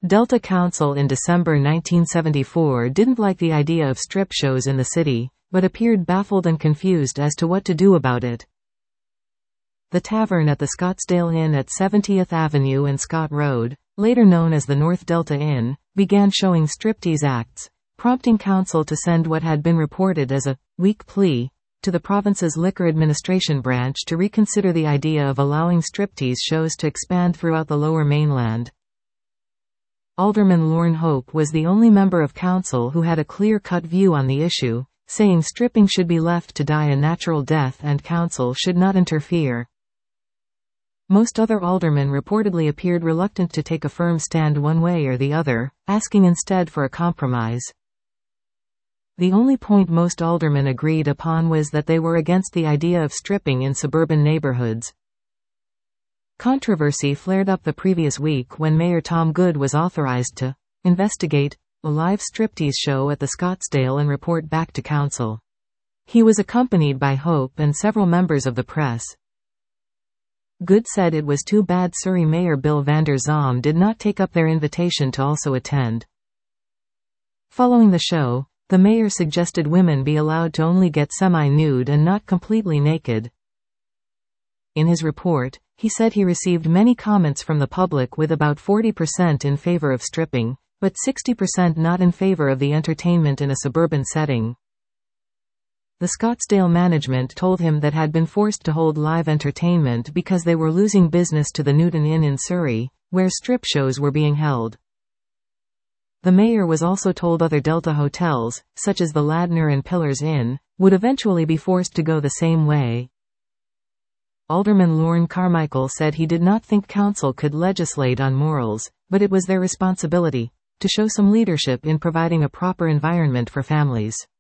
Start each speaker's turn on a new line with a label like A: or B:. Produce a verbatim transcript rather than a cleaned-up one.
A: Delta Council in December nineteen seventy-four didn't like the idea of strip shows in the city, but appeared baffled and confused as to what to do about it. The tavern at the Scottsdale Inn at seventieth Avenue and Scott Road, later known as the North Delta Inn, began showing striptease acts, prompting council to send what had been reported as a weak plea to the province's liquor administration branch to reconsider the idea of allowing striptease shows to expand throughout the Lower Mainland. Alderman Lorne Hope was the only member of council who had a clear-cut view on the issue, saying stripping should be left to die a natural death and council should not interfere. Most other aldermen reportedly appeared reluctant to take a firm stand one way or the other, asking instead for a compromise. The only point most aldermen agreed upon was that they were against the idea of stripping in suburban neighborhoods. Controversy flared up the previous week when Mayor Tom Good was authorized to investigate a live striptease show at the Scottsdale and report back to council. He was accompanied by Hope and several members of the press. Good said it was too bad Surrey Mayor Bill Vander Zalm did not take up their invitation to also attend. Following the show, the mayor suggested women be allowed to only get semi-nude and not completely naked. In his report, he said he received many comments from the public with about forty percent in favor of stripping, but sixty percent not in favor of the entertainment in a suburban setting. The Scottsdale management told him that had been forced to hold live entertainment because they were losing business to the Newton Inn in Surrey, where strip shows were being held. The mayor was also told other Delta hotels, such as the Ladner and Pillars Inn, would eventually be forced to go the same way. Alderman Lorne Carmichael said he did not think council could legislate on morals, but it was their responsibility to show some leadership in providing a proper environment for families.